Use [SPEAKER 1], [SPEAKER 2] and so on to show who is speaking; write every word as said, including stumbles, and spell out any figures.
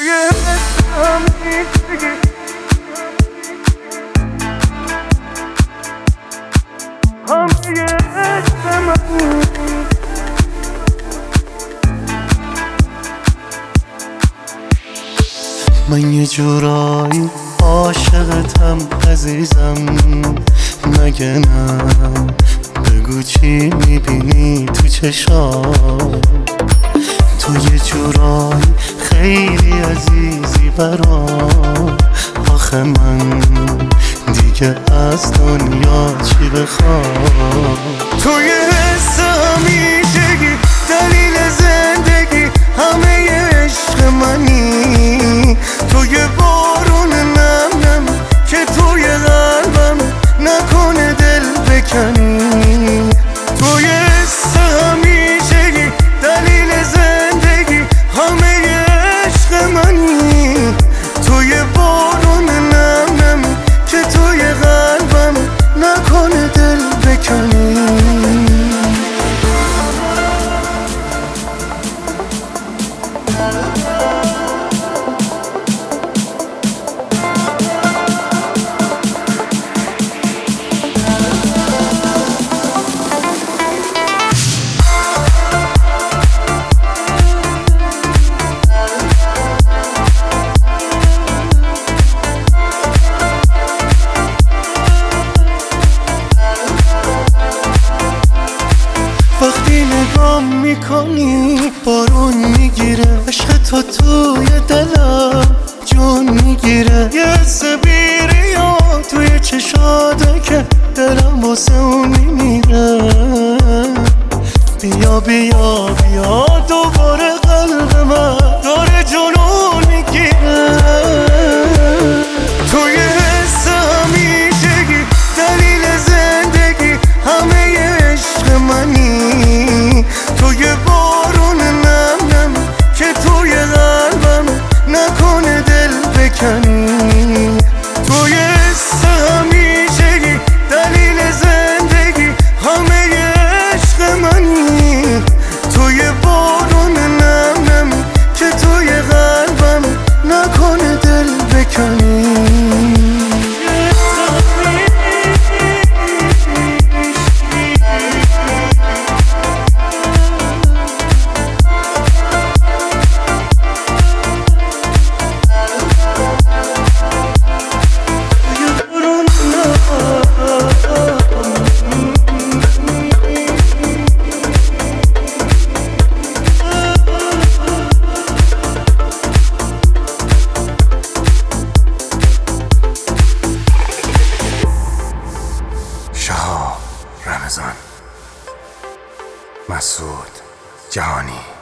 [SPEAKER 1] من یه جورایی عاشقتم عزیزم، مگه نه؟ بگو چی میبینی تو چشام؟ تو یه جورایی خیلی عزیزی برام. آخه من دیگه از دنیا چی بخوام؟ توی حس همیشگی دلیل زندگی، همه عشق منی. توی بارون نم نم که توی قلبم، نکنه دل بکنی. توی حس همیشگی دلیل زندگی، همه عشق منی. توی بارون نم نم که توی قلبم، نکنه دل بکنی. وقتی نگام میکنی بارون میگیره، عشق تو توی دلم جون میگیره. یه حس بیریا توی چشاته که دلم واسه اون میمیره. بیا بیا بیا دوباره قلب من داره جنون میگیره. توی حس همیشگی دلیل زندگی، همه عشق منی. توی بارون نم نم که توی قلبم، نکنه دل بکنی. توی حس همیشگی دلیل زندگی، همه عشق منی. توی بارون نم نم که توی قلبم، نکنه دل بکنی.
[SPEAKER 2] رمضان مسعود جهانی.